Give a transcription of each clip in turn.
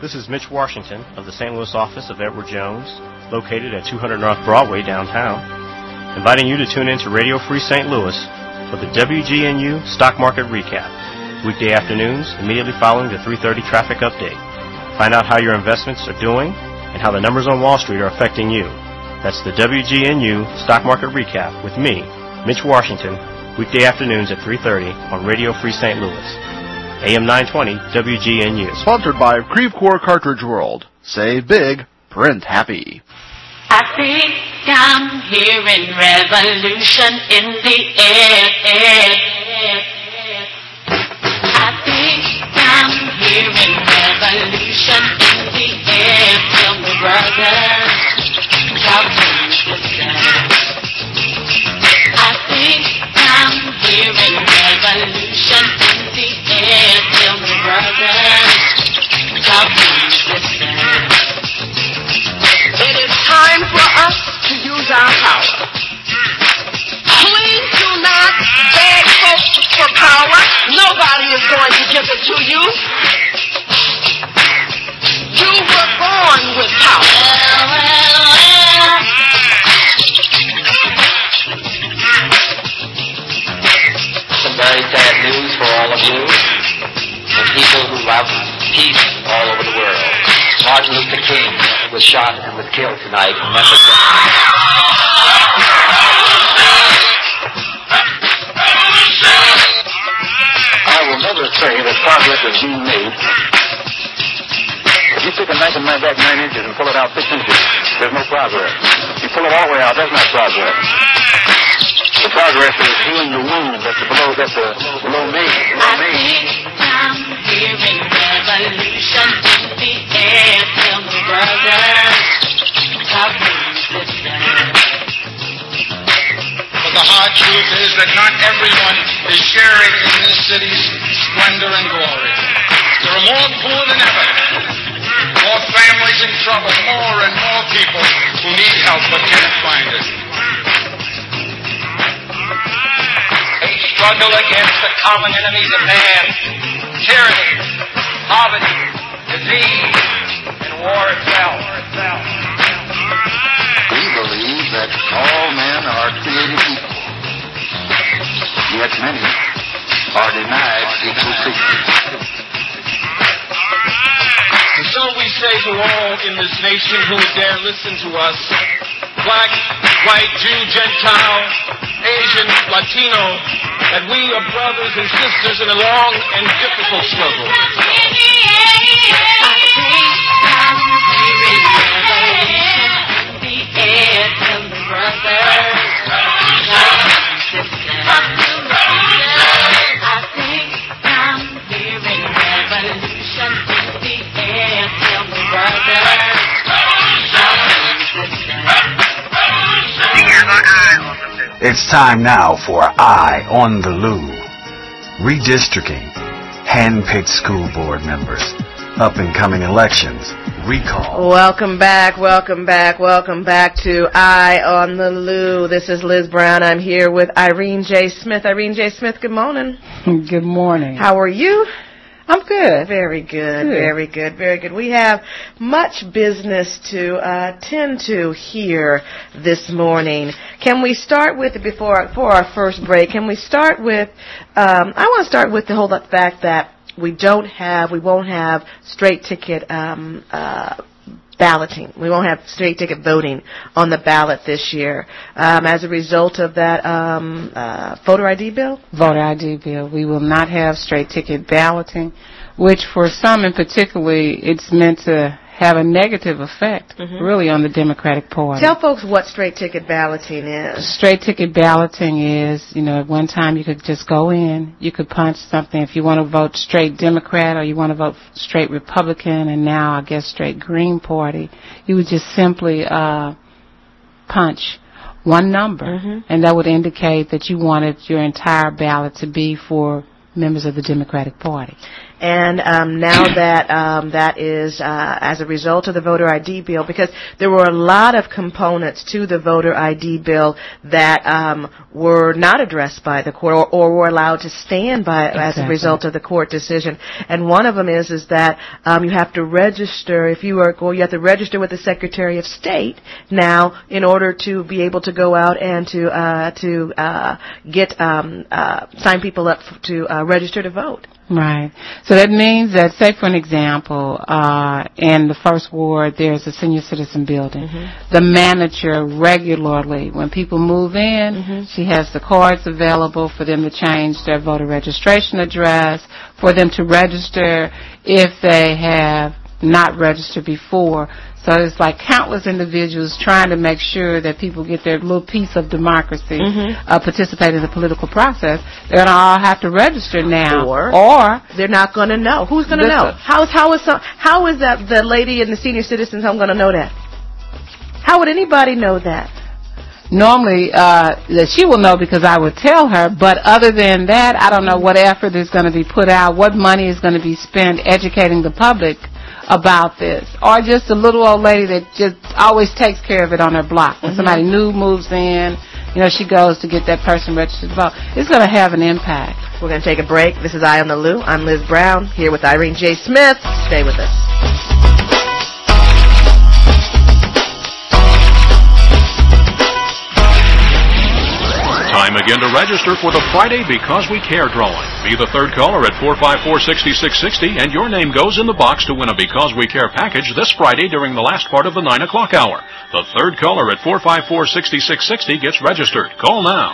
This is Mitch Washington of the St. Louis office of Edward Jones, located at 200 North Broadway downtown, inviting you to tune in to Radio Free St. Louis for the WGNU Stock Market Recap, weekday afternoons immediately following the 3:30 traffic update. Find out how your investments are doing and how the numbers on Wall Street are affecting you. That's the WGNU Stock Market Recap with me, Mitch Washington, weekday afternoons at 3:30 on Radio Free St. Louis. AM 920 WGNU. Sponsored by Creve Coeur Cartridge World. Save big, print happy. I think I'm hearing revolution in the air. I think I'm hearing revolution in the air. Tell me, brother, how can you listen? I think I'm hearing revolution in the air. Tell me, brother, how can you listen? It is time for us to use our power. Please do not beg folks for power. Nobody is going to give it to you. You were born with power. Some very sad news for all of you and people who love peace all over the world. Martin Luther King was shot and was killed tonight in Memphis. I will never say that progress is being made. If you take a knife and knife back 9 inches and pull it out 6 inches, there's no progress. You pull it all the way out, that's not progress. The progress is healing the wound that's below me. I think I'm hearing revolution in the air. Tell me, brother, how can you listen? But the hard truth is that not everyone is sharing in this city's splendor and glory. There are more poor than ever, more families in trouble, more and more people who need help but can't find it. They struggle against the common enemies of man, tyranny, poverty, disease, and war itself. We believe that all men are created equal, yet many are denied equal treatment. And so we say to all in this nation who would dare listen to us, black, white, Jew, Gentile, Asian, Latino, that we are brothers and sisters in a long and difficult struggle. It's time now for Eye on the Loo. Redistricting, hand-picked school board members, up-and-coming elections, recall. Welcome back to Eye on the Loo. This is Liz Brown. I'm here with Irene J. Smith. Irene J. Smith, good morning. Good morning. How are you? I'm good. Very good. Very good. We have much business to tend to here this morning. Can we start with, for our first break, can we start with, I want to start with the whole fact that we won't have straight ticket balloting. We won't have straight ticket voting on the ballot this year as a result of that voter ID bill? Voter ID bill. We will not have straight ticket balloting, which for some in particularly, it's meant to have a negative effect, really, on the Democratic Party. Tell folks what straight ticket balloting is. Straight ticket balloting is, at one time you could just go in, you could punch something. If you want to vote straight Democrat or you want to vote straight Republican, and now I guess straight Green Party, you would just simply punch one number, and that would indicate that you wanted your entire ballot to be for members of the Democratic Party. and now that that is as a result of the voter ID bill, because there were a lot of components to the voter ID bill that were not addressed by the court or were allowed to stand by as a result of the court decision. And one of them is that you have to register you have to register with the Secretary of State now in order to be able to go out and to get sign people up to register to vote. Right. So that means that, say for an example, in the first ward there's a senior citizen building. The manager regularly, when people move in, she has the cards available for them to change their voter registration address, for them to register if they have not registered before. So it's like countless individuals trying to make sure that people get their little piece of democracy, participate in the political process. They're going to all have to register now, or they're not going to know. Who's going to know? How is that the lady in the senior citizens home going to know that? How would anybody know that? Normally, she will know because I would tell her, but other than that, I don't know what effort is going to be put out, what money is going to be spent educating the public about this, or just a little old lady that just always takes care of it on her block. When somebody new moves in, she goes to get that person registered to vote. It's going to have an impact. We're going to take a break. This is Eye on the Lou. I'm Liz Brown, here with Irene J. Smith. Stay with us. Time again to register for the Friday Because We Care drawing. Be the third caller at 454-6660, and your name goes in the box to win a Because We Care package this Friday during the last part of the 9 o'clock hour. The third caller at 454-6660 gets registered. Call now.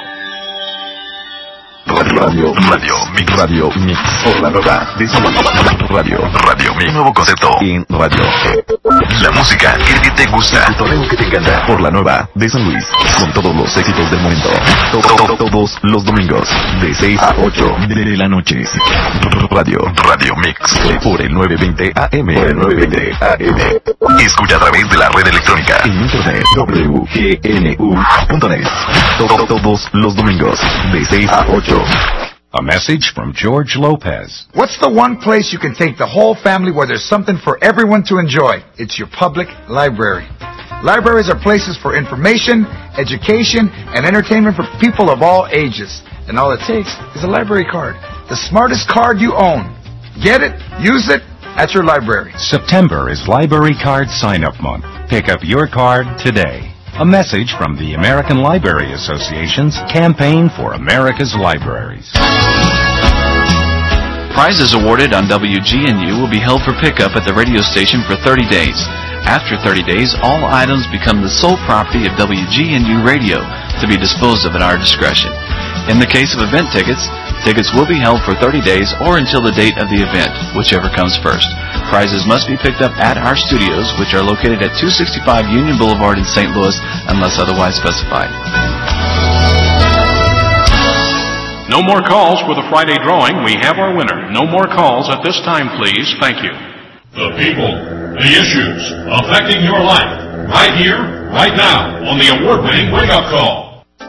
Radio Mix, por la nueva Radio Mix, nuevo concepto en radio. La música que te gusta, el torneo que te encanta, por la nueva de San Luis, con todos los éxitos del momento. Todos los domingos, de 6 a 8 de la noche. Radio Mix, por el 920 AM. Escucha a través de la red electrónica en internet wgnu.net. Todos los domingos, de 6 a 8. A message from George Lopez. What's the one place you can take the whole family where there's something for everyone to enjoy? It's your public library. Libraries are places for information, education, and entertainment for people of all ages. And all it takes is a library card. The smartest card you own. Get it, use it at your library. September is Library Card Sign-Up Month. Pick up your card today. A message from the American Library Association's Campaign for America's Libraries. Prizes awarded on WGNU will be held for pickup at the radio station for 30 days. After 30 days, all items become the sole property of WGNU Radio to be disposed of at our discretion. In the case of event tickets, tickets will be held for 30 days or until the date of the event, whichever comes first. Prizes must be picked up at our studios, which are located at 265 Union Boulevard in St. Louis, unless otherwise specified. No more calls for the Friday drawing. We have our winner. No more calls at this time, please. Thank you. The people, the issues affecting your life, right here, right now, on the award-winning Wake Up Call.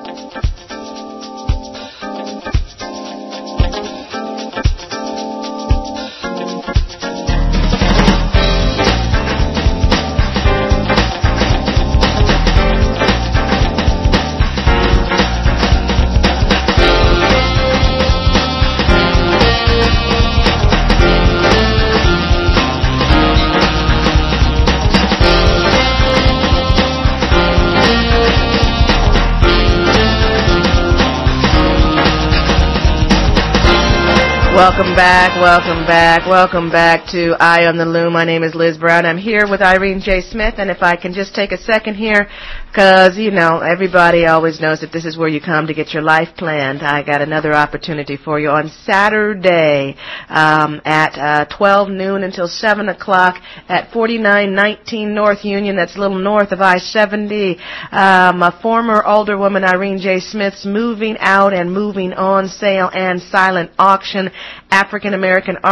Welcome back to Eye on the Loom. My name is Liz Brown. I'm here with Irene J. Smith, and if I can just take a second here, because, everybody always knows that this is where you come to get your life planned. I got another opportunity for you on Saturday at 12 noon until 7 o'clock at 4919 North Union. That's a little north of I-70. A former Alderwoman, Irene J. Smith's Moving Out and Moving On sale and silent auction, African American art,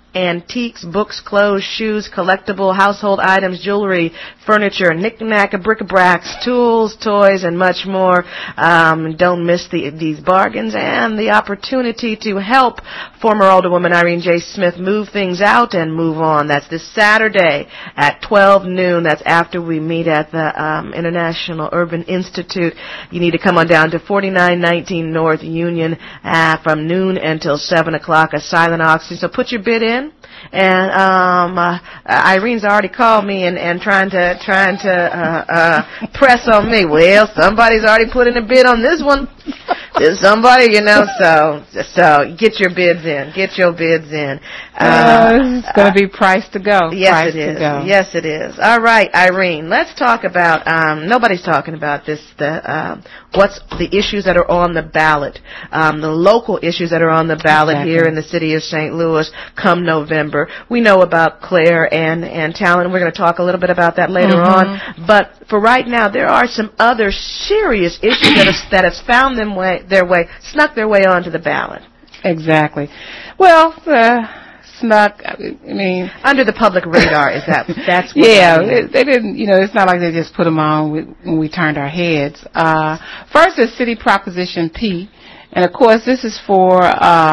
antiques, books, clothes, shoes, collectible household items, jewelry, furniture, knick-knack, bric-a-bracs, tools, toys, and much more. Don't miss these bargains and the opportunity to help former Alderwoman Irene J. Smith move things out and move on. That's this Saturday at 12 noon. That's after we meet at the International Urban Institute. You need to come on down to 4919 North Union from noon until 7 o'clock, a silent auction. So put your bid in. And Irene's already called me and trying to press on me. Well, somebody's already put in a bid on this one. There's somebody, so get your bids in. Get your bids in. It's going to be price to go. Yes, price it is. To go. Yes, it is. All right, Irene, let's talk about, nobody's talking about this, what's the issues that are on the ballot, the local issues that are on the ballot here in the city of St. Louis come November. We know about Claire and Talon. We're going to talk a little bit about that later on. But for right now, there are some other serious issues that have found snuck their way onto the ballot. Exactly. Well, snuck, under the public radar, that's what they didn't, it's not like they just put them on when we turned our heads. First is City Proposition P, and of course this is for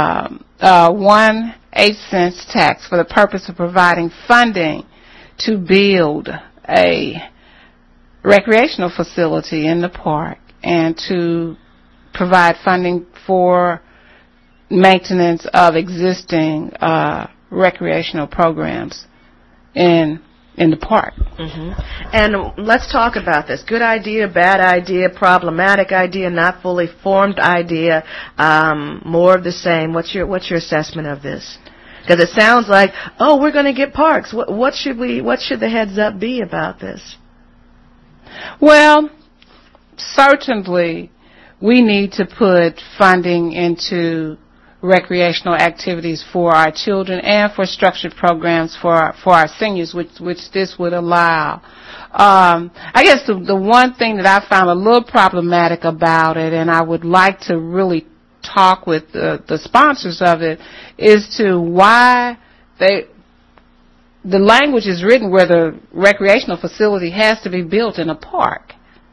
1 8-cent tax for the purpose of providing funding to build a recreational facility in the park and to provide funding for maintenance of existing recreational programs in the park. And let's talk about this. Good idea, bad idea, problematic idea, not fully formed idea, more of the same. What's your assessment of this? Because it sounds like, we're going to get parks. What should the heads up be about this? Well, certainly we need to put funding into recreational activities for our children and for structured programs for our seniors, which this would allow. I guess the one thing that I found a little problematic about it, and I would like to really talk with the sponsors of it, is to why the language is written where the recreational facility has to be built in a park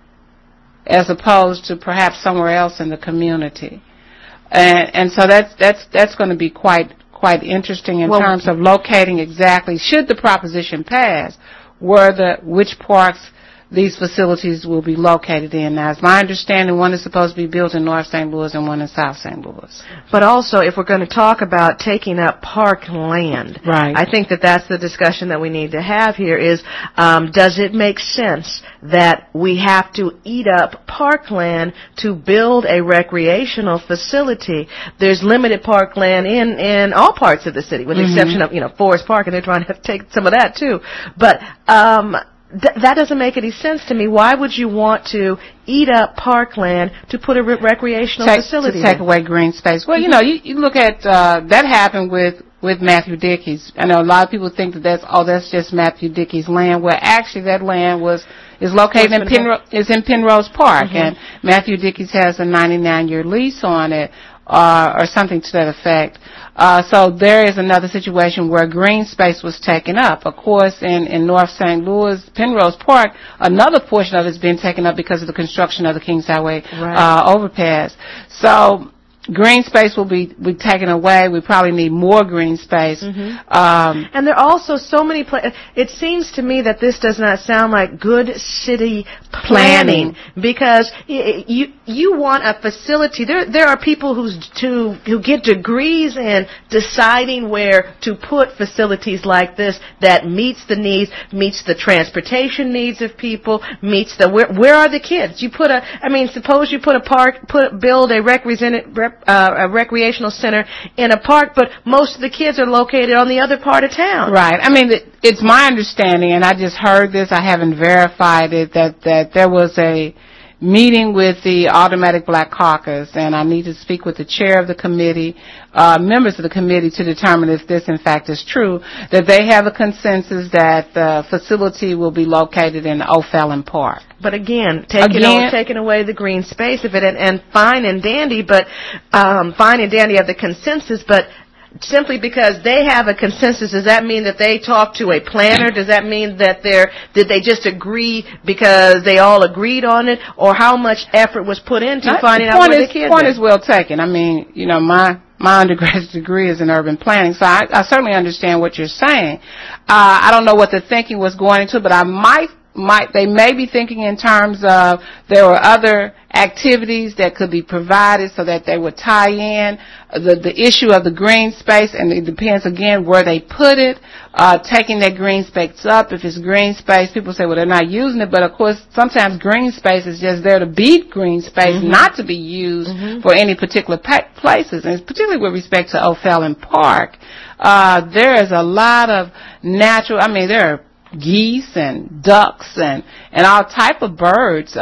as opposed to perhaps somewhere else in the community. And so that's going to be quite interesting in terms of locating exactly, should the proposition pass, which parks these facilities will be located in. Now, it's my understanding one is supposed to be built in North St. Louis and one in South St. Louis. But also, if we're going to talk about taking up park land, right, I think that's the discussion that we need to have here is, does it make sense that we have to eat up parkland to build a recreational facility? There's limited parkland in all parts of the city, with the exception of, Forest Park, and they're trying to take some of that too. But, that doesn't make any sense to me. Why would you want to eat up parkland to put a recreational facility to take away green space? Well, you look at that happened with Matthew Dickey's. I know a lot of people think that's just Matthew Dickey's land. Well, actually, that land is located in Penrose Park, and Matthew Dickey's has a 99-year lease on it, or something to that effect. So there is another situation where green space was taken up. Of course, in North St. Louis, Penrose Park, another portion of it has been taken up because of the construction of the Kings Highway overpass. So green space will be taken away. We probably need more green space. And there are also so many it seems to me that this does not sound like good city planning, because you want a facility. There are people who get degrees in deciding where to put facilities like this that meets the needs, meets the transportation needs of people, meets the where are the kids? Suppose you build a recreational center in a park, but most of the kids are located on the other part of town. Right. It's my understanding, and I just heard this, I haven't verified it, that there was a meeting with the Automatic Black Caucus, and I need to speak with the chair of the committee, members of the committee, to determine if this in fact is true, that they have a consensus that the facility will be located in O'Fallon Park. But again, taking away the green space of it, and fine and dandy, but fine and dandy of the consensus, but simply because they have a consensus, does that mean that they talk to a planner? Does that mean that did they just agree because they all agreed on it? Or how much effort was put into finding out where the kids are? The point is well taken. I mean, my undergraduate degree is in urban planning, so I certainly understand what you're saying. I don't know what the thinking was going into, but they may be thinking in terms of there were other activities that could be provided so that they would tie in the issue of the green space, and it depends again where they put it, taking that green space up. If it's green space, people say, well, they're not using it, but of course sometimes green space is just there to be green space, not to be used for any particular places, and particularly with respect to O'Fallon Park. There is a lot of natural, there are geese and ducks and all type of birds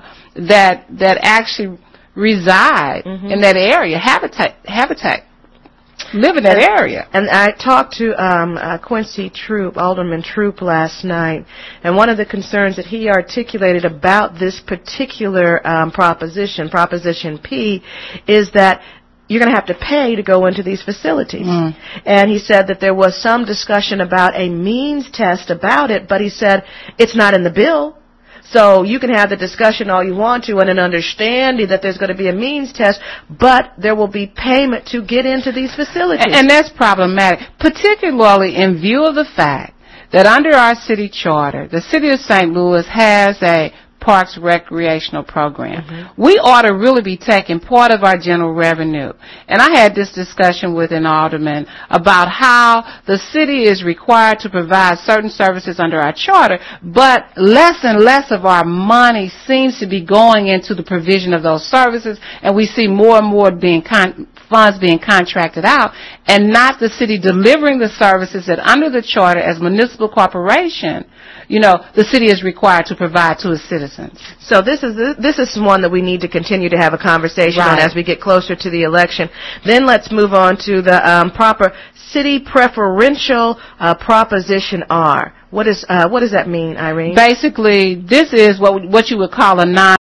that actually reside in that area, habitat, live in that area. And I talked to Quincy Troop, Alderman Troop, last night, and one of the concerns that he articulated about this particular Proposition P, is that you're going to have to pay to go into these facilities. And he said that there was some discussion about a means test about it, but he said it's not in the bill. So you can have the discussion all you want to and an understanding that there's going to be a means test, but there will be payment to get into these facilities. And that's problematic, particularly in view of the fact that under our city charter, the city of St. Louis has a Parks recreational program. We ought to really be taking part of our general revenue. And I had this discussion with an alderman about how the city is required to provide certain services under our charter, but less and less of our money seems to be going into the provision of those services, and we see more and more funds being contracted out, and not the city delivering the services that under the charter as municipal corporation, the city is required to provide to its citizens. So this is one that we need to continue to have a conversation on as we get closer to the election. Then let's move on to the proper city preferential Proposition R. What does that mean, Irene? Basically, this is what you would call a